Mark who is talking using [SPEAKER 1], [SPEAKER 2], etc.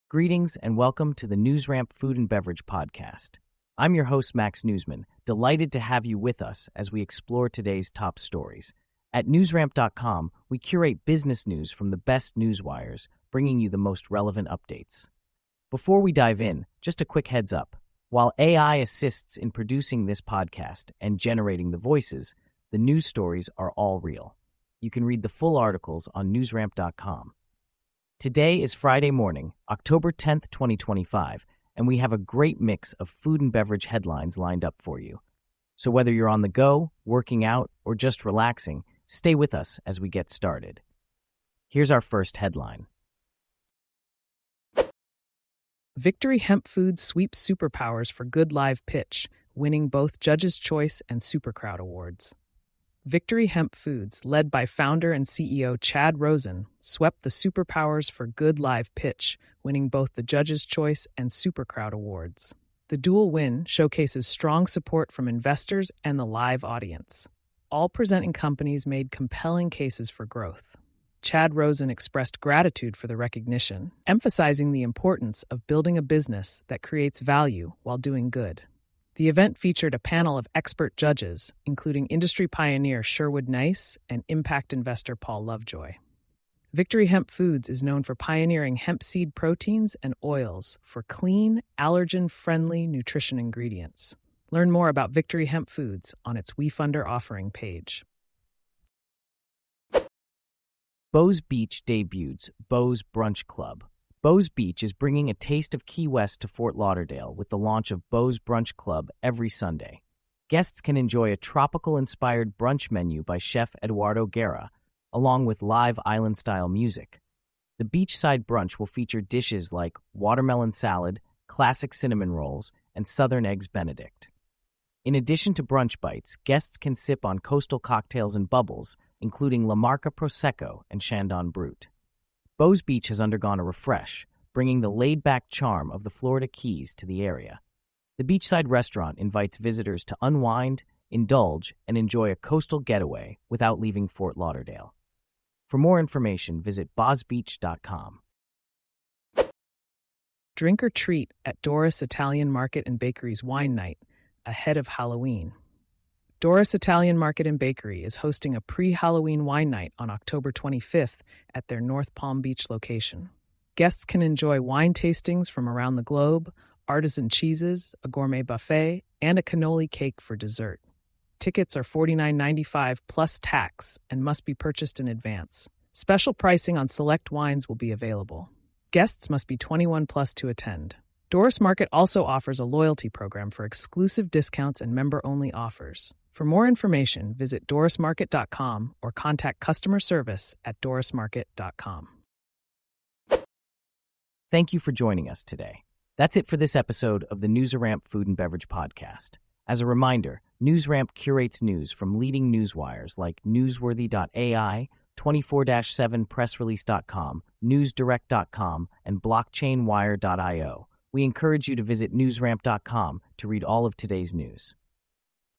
[SPEAKER 1] Greetings and welcome to the NewsRamp Food and Beverage Podcast. I'm your host, Max Newsman, delighted to have you with us as we explore today's top stories. At newsramp.com, we curate business news from the best newswires, bringing you the most relevant updates. Before we dive in, just a quick heads up. While AI assists in producing this podcast and generating the voices, the news stories are all real. You can read the full articles on newsramp.com. Today is Friday morning, October 10th, 2025, and we have a great mix of food and beverage headlines lined up for you. So whether you're on the go, working out, or just relaxing, stay with us as we get started. Here's our first headline.
[SPEAKER 2] Victory Hemp Foods sweeps superpowers for Good Live Pitch, winning both Judges' Choice and Supercrowd Awards. Victory Hemp Foods, led by founder and CEO Chad Rosen, swept the superpowers for Good Live Pitch, winning both the Judges' Choice and Supercrowd Awards. The dual win showcases strong support from investors and the live audience. All presenting companies made compelling cases for growth. Chad Rosen expressed gratitude for the recognition, emphasizing the importance of building a business that creates value while doing good. The event featured a panel of expert judges, including industry pioneer Sherwood Nice and impact investor Paul Lovejoy. Victory Hemp Foods is known for pioneering hemp seed proteins and oils for clean, allergen-friendly nutrition ingredients. Learn more about Victory Hemp Foods on its WeFunder offering page.
[SPEAKER 1] Bo's Beach debuts Bo's Brunch Club. Bo's Beach is bringing a taste of Key West to Fort Lauderdale with the launch of Bo's Brunch Club every Sunday. Guests can enjoy a tropical-inspired brunch menu by Chef Eduardo Guerra, along with live island-style music. The beachside brunch will feature dishes like watermelon salad, classic cinnamon rolls, and Southern Eggs Benedict. In addition to brunch bites, guests can sip on coastal cocktails and bubbles, including La Marca Prosecco and Chandon Brut. Bo's Beach has undergone a refresh, bringing the laid-back charm of the Florida Keys to the area. The beachside restaurant invites visitors to unwind, indulge, and enjoy a coastal getaway without leaving Fort Lauderdale. For more information, visit bosbeach.com.
[SPEAKER 2] Drink or treat at Doris Italian Market and Bakery's Wine Night, ahead of Halloween. Doris Italian Market and Bakery is hosting a pre-Halloween wine night on October 25th at their North Palm Beach location. Guests can enjoy wine tastings from around the globe, artisan cheeses, a gourmet buffet, and a cannoli cake for dessert. Tickets are $49.95 plus tax and must be purchased in advance. Special pricing on select wines will be available. Guests must be 21 plus to attend. Doris Market also offers a loyalty program for exclusive discounts and member-only offers. For more information, visit dorismarket.com or contact customer service at dorismarket.com.
[SPEAKER 1] Thank you for joining us today. That's it for this episode of the NewsRamp Food and Beverage Podcast. As a reminder, NewsRamp curates news from leading newswires like Newsworthy.ai, 24-7pressrelease.com, NewsDirect.com, and BlockchainWire.io. We encourage you to visit newsramp.com to read all of today's news.